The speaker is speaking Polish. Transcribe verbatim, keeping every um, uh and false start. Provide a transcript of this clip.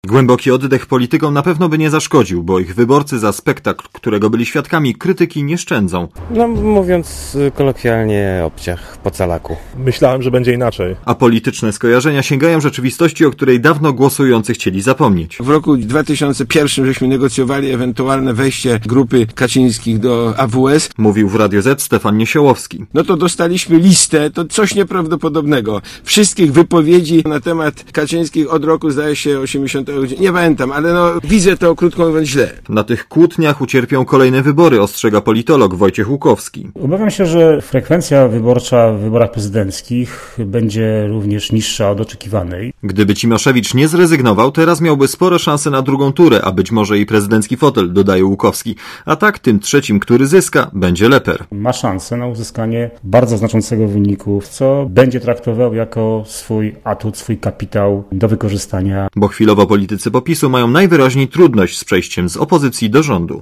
Głęboki oddech politykom na pewno by nie zaszkodził, bo ich wyborcy za spektakl, którego byli świadkami, krytyki nie szczędzą. No mówiąc kolokwialnie, obciach po calaku. Myślałem, że będzie inaczej. A polityczne skojarzenia sięgają rzeczywistości, o której dawno głosujący chcieli zapomnieć. W roku dwa tysiące pierwszym żeśmy negocjowali ewentualne wejście grupy Kaczyńskich do A W S. Mówił w Radio Z Stefan Niesiołowski. No to dostaliśmy listę, to coś nieprawdopodobnego. Wszystkich wypowiedzi na temat Kaczyńskich od roku, zdaje się, osiemdziesiątego, nie pamiętam, ale no widzę to, krótko mówiąc, źle. Na tych kłótniach ucierpią kolejne wybory, ostrzega politolog Wojciech Łukowski. Obawiam się, że frekwencja wyborcza w wyborach prezydenckich będzie również niższa od oczekiwanej. Gdyby Cimoszewicz nie zrezygnował, teraz miałby spore szanse na drugą turę, a być może i prezydencki fotel, dodaje Łukowski. A tak tym trzecim, który zyska, będzie Leper. Ma szansę na uzyskanie bardzo znaczącego wyniku, co będzie traktował jako swój atut, swój kapitał do wykorzystania. Bo chwilowo politycy PO PiS-u mają najwyraźniej trudność z przejściem z opozycji do rządu.